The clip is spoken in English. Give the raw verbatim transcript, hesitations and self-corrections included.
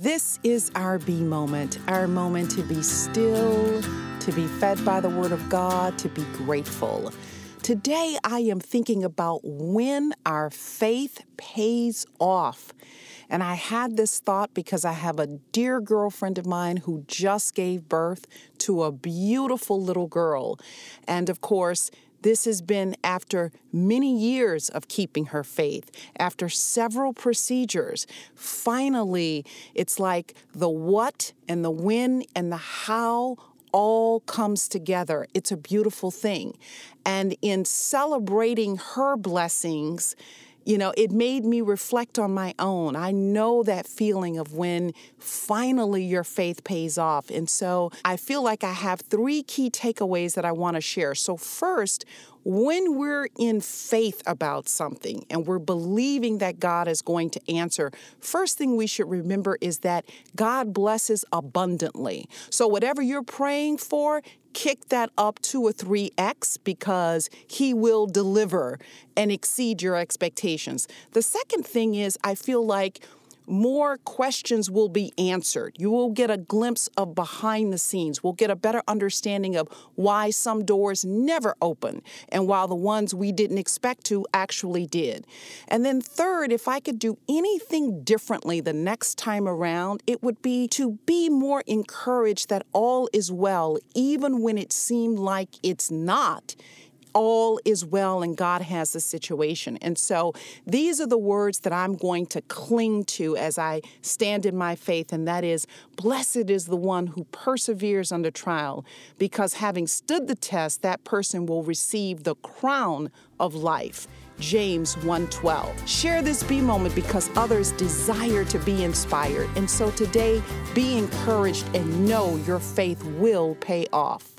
This is our B moment, our moment to be still, to be fed by the Word of God, to be grateful. Today, I am thinking about when our faith pays off. And I had this thought because I have a dear girlfriend of mine who just gave birth to a beautiful little girl. And of course, this has been after many years of keeping her faith, after several procedures. Finally, it's like the what and the when and the how all comes together. It's a beautiful thing. And in celebrating her blessings, you know, it made me reflect on my own. I know that feeling of when finally your faith pays off. And so I feel like I have three key takeaways that I want to share. So first, when we're in faith about something and we're believing that God is going to answer, first thing we should remember is that God blesses abundantly. So whatever you're praying for, kick that up two or three X because he will deliver and exceed your expectations. The second thing is I feel like more questions will be answered. You will get a glimpse of behind the scenes. We'll get a better understanding of why some doors never open and while the ones we didn't expect to actually did. And then third, if I could do anything differently the next time around, it would be to be more encouraged that all is well, even when it seemed like it's not. All is well and God has the situation. And so these are the words that I'm going to cling to as I stand in my faith, and that is, blessed is the one who perseveres under trial, because having stood the test, that person will receive the crown of life. James one twelve. Share this B moment because others desire to be inspired. And so today, be encouraged and know your faith will pay off.